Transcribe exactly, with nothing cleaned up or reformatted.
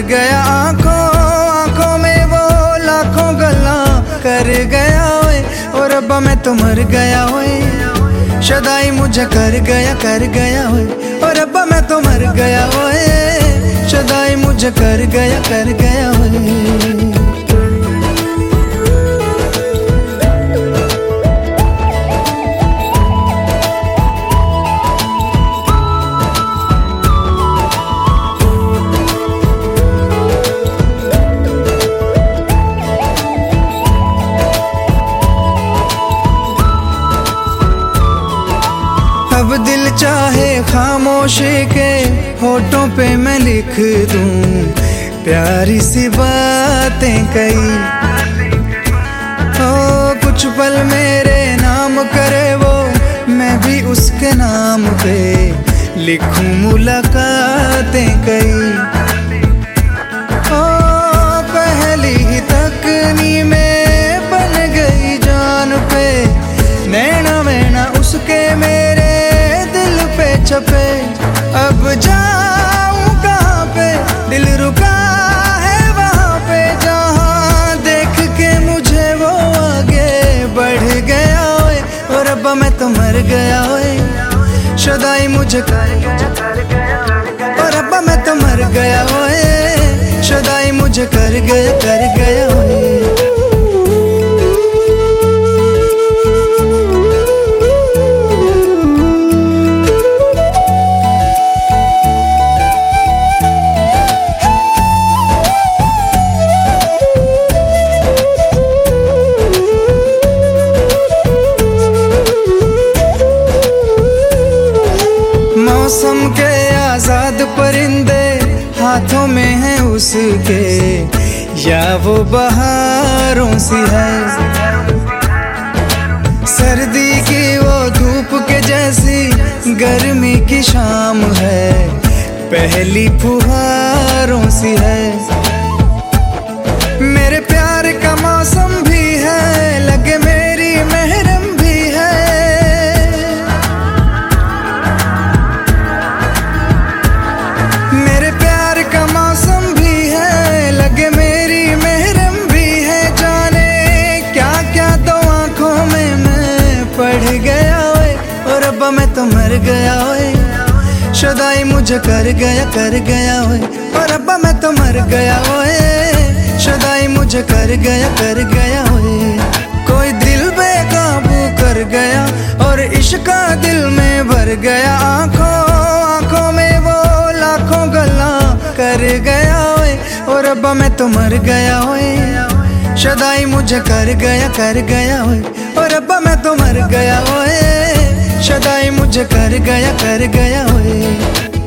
गया आंखों आंखों में वो लाखों गल्ला कर गया ओए। और रब्बा मैं तो मर गया ओए, शदाई मुझे कर गया कर गया ओए। और रब्बा मैं तो मर गया ओए, शदाई मुझे कर गया कर गया ओए। अब दिल चाहे खामोशी के होठों पे मैं लिख दूं प्यारी सी बातें कई। ओ कुछ पल मेरे नाम करे वो, मैं भी उसके नाम पे लिखूं मुलाकातें कई। ओ पहली ही तकनी में बन गई जान पे, नैना वैना उसके मेरे छपे। अब जाऊं कहाँ पे, दिल रुका है वहाँ पे, जहाँ देख के मुझे वो आगे बढ़ गया ओए। और रब्बा मैं तो मर गया ओए, शदाई मुझे कर गया। और रब्बा मैं तो मर गया ओए, शदाई मुझे कर गया कर गया ओए। मौसम के आजाद परिंदे हाथों में हैं उसके, या वो बहारों सी है। सर्दी की वो धूप के जैसी गर्मी की शाम है, पहली फुहारों सी है। मेरे प्यार का मौसम भी है, लगे मेरी महरम भी है। मेरे प्यार का मौसम भी है, लगे मेरी महरम भी है। जाने क्या क्या तो आंखों में मैं पढ़ गया ओए। और रब्बा मैं तो मर गया ओए, शदाई मुझे कर गया कर गया ओए। और रब्बा मैं तो मर गया ओए, शदाई मुझे कर गया कर गया ओए। कोई दिल बेकाबू कर गया और इश्क का दिल में भर गया, आंखों आंखों में वो लाखों गल्ला कर गया ओए। और रब्बा मैं तो मर गया ओए, शदाई मुझे कर गया कर गया ओए। और रब्बा मैं तो मर गया ओए, शदाई मुझे कर गया कर गया ओए।